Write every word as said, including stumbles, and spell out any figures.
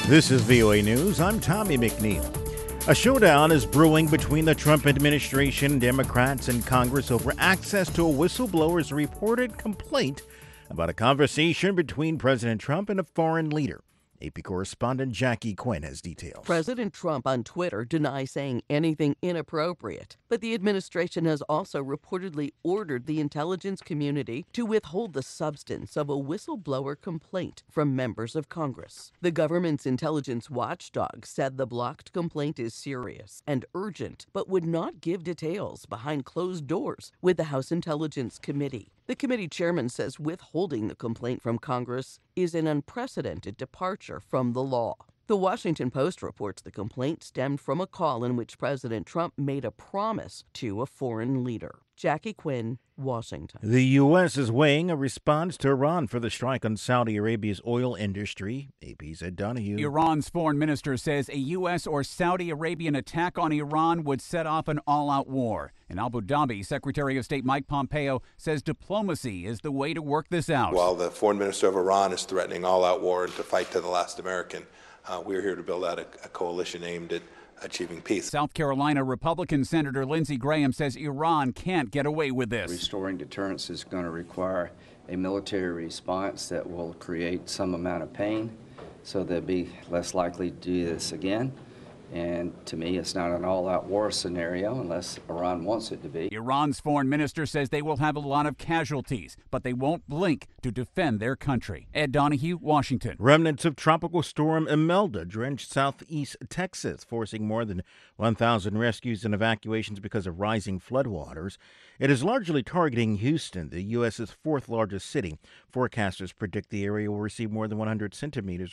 This is V O A News. I'm Tommy McNeil. A showdown is brewing between the Trump administration, Democrats, and Congress over access to a whistleblower's reported complaint about a conversation between President Trump and a foreign leader. A P correspondent Jackie Quinn has details. President Trump on Twitter denies saying anything inappropriate, but the administration has also reportedly ordered the intelligence community to withhold the substance of a whistleblower complaint from members of Congress. The government's intelligence watchdog said the blocked complaint is serious and urgent, but would not give details behind closed doors with the House Intelligence Committee. The committee chairman says withholding the complaint from Congress is an unprecedented departure from the law. The Washington Post reports the complaint stemmed from a call in which President Trump made a promise to a foreign leader. Jackie Quinn, Washington. The U S is weighing a response to Iran for the strike on Saudi Arabia's oil industry. A P's Ed Donahue. Iran's foreign minister says a U S or Saudi Arabian attack on Iran would set off an all-out war. In Abu Dhabi, Secretary of State Mike Pompeo says diplomacy is the way to work this out. While the foreign minister of Iran is threatening all-out war and to fight to the last American, uh, we're here to build out a, a coalition aimed at achieving peace. South Carolina Republican Senator Lindsey Graham says Iran can't get away with this. Restoring deterrence is going to require a military response that will create some amount of pain, so they'll be less likely to do this again. And to me, it's not an all-out war scenario unless Iran wants it to be. Iran's foreign minister says they will have a lot of casualties, but they won't blink to defend their country. Ed Donahue, Washington. Remnants of Tropical Storm Imelda drenched southeast Texas, forcing more than one thousand rescues and evacuations because of rising floodwaters. It is largely targeting Houston, the U S's fourth largest city. Forecasters predict the area will receive more than one hundred centimeters